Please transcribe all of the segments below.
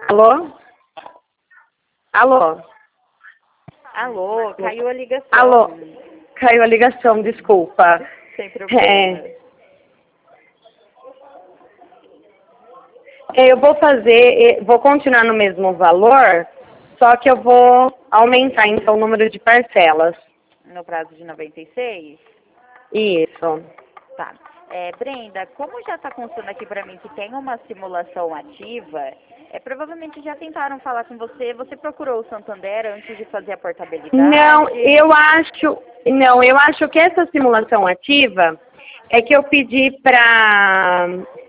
Alô? Alô? Alô, caiu a ligação. Alô? Caiu a ligação, desculpa. Sem problema. Eu vou continuar no mesmo valor, só que eu vou aumentar então o número de parcelas. No prazo de 96? Isso. Tá. Brenda, como já está constando aqui para mim que tem uma simulação ativa, provavelmente já tentaram falar com você. Você procurou o Santander antes de fazer a portabilidade? Não, eu acho que essa simulação ativa é que eu pedi para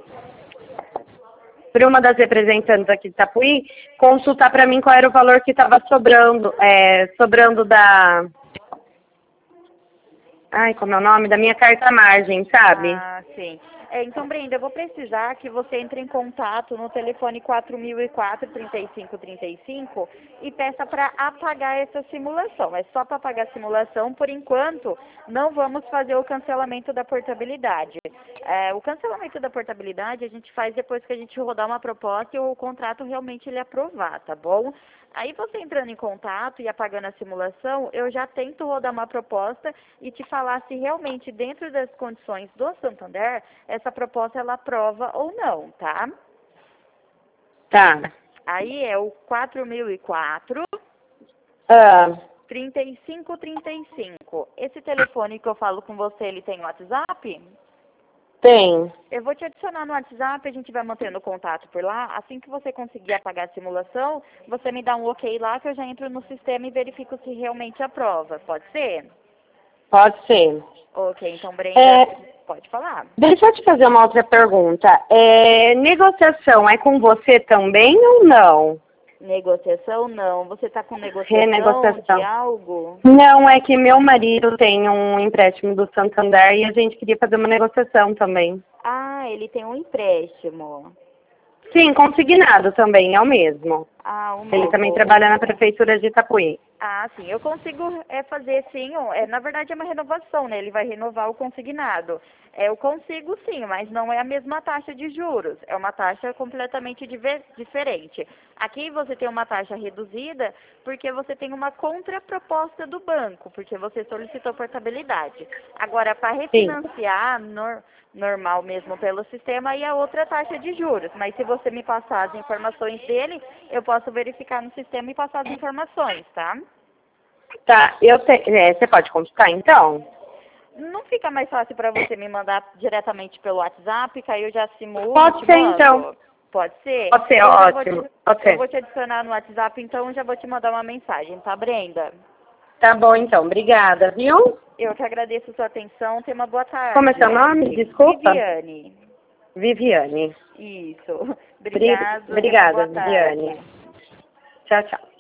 uma das representantes aqui de Itapuí consultar para mim qual era o valor que estava sobrando da... Ai, como é o nome? Da minha carta margem, sabe? Ah, sim. Então, Brenda, eu vou precisar que você entre em contato no telefone 4004-3535 e peça para apagar essa simulação. É só para apagar a simulação. Por enquanto, não vamos fazer o cancelamento da portabilidade. O cancelamento da portabilidade a gente faz depois que a gente rodar uma proposta e o contrato realmente ele aprovar, tá bom? Aí você entrando em contato e apagando a simulação, eu já tento rodar uma proposta e te falar se realmente dentro das condições do Santander, essa proposta ela aprova ou não, tá? Tá. Aí é o 4004 3535. Esse telefone que eu falo com você, ele tem WhatsApp? Tem. Eu vou te adicionar no WhatsApp, a gente vai mantendo contato por lá. Assim que você conseguir apagar a simulação, você me dá um ok lá que eu já entro no sistema e verifico se realmente aprova. Pode ser? Pode ser. Ok, então, Brenda, pode falar. Deixa eu te fazer uma outra pergunta. Negociação é com você também ou não? Negociação, não. Você está com negociação Renegociação. de algo? Não, é que meu marido tem um empréstimo do Santander e a gente queria fazer uma negociação também. Ah, ele tem um empréstimo. Sim, consignado também, é o mesmo. Ah, o Ele mesmo. também trabalha na prefeitura de Itapuí. Ah, sim, eu consigo fazer sim, na verdade é uma renovação, né? Ele vai renovar o consignado. Eu consigo sim, mas não é a mesma taxa de juros, é uma taxa completamente diferente. Aqui você tem uma taxa reduzida porque você tem uma contraproposta do banco, porque você solicitou portabilidade. Agora, para refinanciar, normal mesmo pelo sistema, aí é outra taxa de juros. Mas se você me passar as informações dele, eu posso verificar no sistema e passar as informações, tá? Tá, você pode consultar então? Não fica mais fácil para você me mandar diretamente pelo WhatsApp, que aí eu já simulo Pode te ser mando? então. Pode ser? Pode ser, Eu já ótimo. Pode eu ser. vou te adicionar no WhatsApp, então já vou te mandar uma mensagem, tá, Brenda? Tá bom então, obrigada, viu? Eu que agradeço a sua atenção, tenha uma boa tarde. Como é seu nome? Desculpa. Viviane. Viviane. Isso. Obrigada, Obrigada, boa tarde. Viviane. Tchau, tchau.